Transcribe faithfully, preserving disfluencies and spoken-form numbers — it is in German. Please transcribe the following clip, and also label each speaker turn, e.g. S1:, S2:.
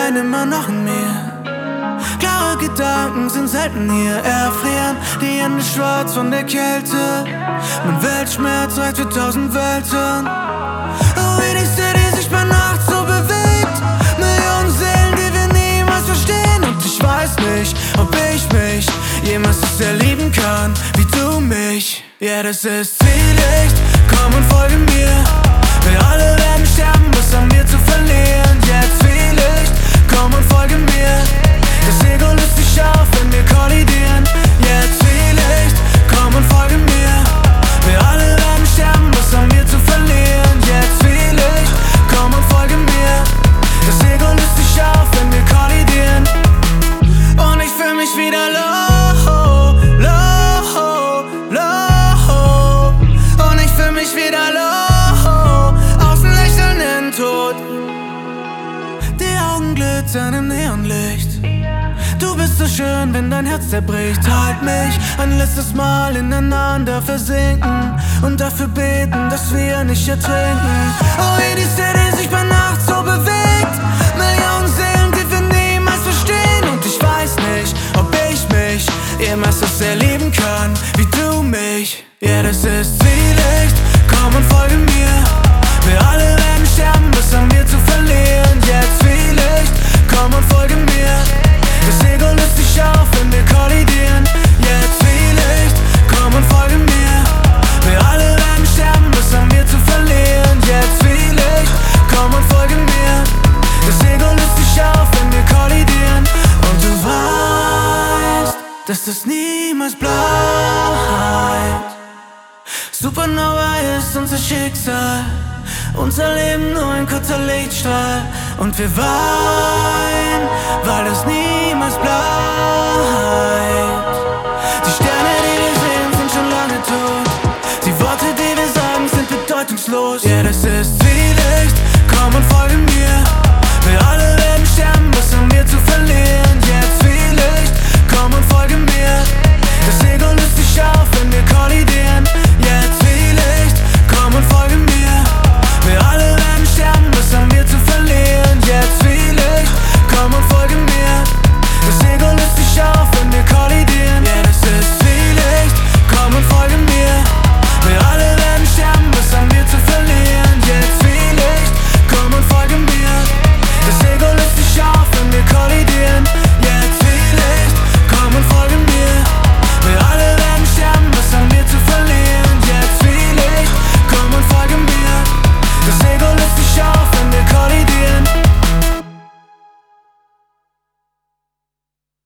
S1: Stein immer noch in mir. Klare Gedanken sind selten hier, erfrieren die Hände schwarz von der Kälte. Mein Weltschmerz reicht für tausend Welten. Oh, wie die City sich bei Nacht so bewegt. Millionen Seelen, die wir niemals verstehen. Und ich weiß nicht, ob ich mich jemals so sehr lieben kann wie du mich. Ja, das ist Zwielicht, komm und folge mir. Wir alle werden sterben, was haben wir zu verlieren? Ja, Zwielicht, komm und folge mir. Das Ego löst sich auf, wenn wir kollidieren. Ja, Zwielicht, komm und folge mir. Wir alle werden sterben, was haben wir zu verlieren? Ja, Zwielicht, komm und folge mir. Das Ego löst sich auf, wenn wir kollidieren. Und ich fühl mich wieder low, low, low. Und ich fühl mich wieder low, außen lächeln in Tod. Die Augen glitzern im Neonlicht. Du bist so schön, wenn dein Herz zerbricht. Halt mich ein letztes Mal ineinander versinken und dafür beten, dass wir nicht ertrinken. Oh, wie die City sich bei Nacht so bewegt. Millionen Seelen, die wir niemals verstehen. Und ich weiß nicht, ob ich mich jemals so sehr lieben kann wie du mich. Ja, das ist Zwielicht, komm und folge mir. Wir alle werden sterben, was haben wir zu verlieren? Ja, Zwielicht, komm und folge mir. Das Ego löst sich auf, wenn wir kollidieren. Ja, Zwielicht, komm und folge mir. Wir alle werden sterben, was haben wir zu verlieren? Ja, Zwielicht, komm und folge mir. Das Ego löst sich auf, wenn wir kollidieren. Und du weißt, dass das niemals bleibt. Supernova ist unser Schicksal, unser Leben nur ein kurzer Lichtstrahl. Und wir weinen, weil es niemals bleibt. Die Sterne, die wir sehen, sind schon lange tot. Die Worte, die wir sagen, sind bedeutungslos. Ja, das ist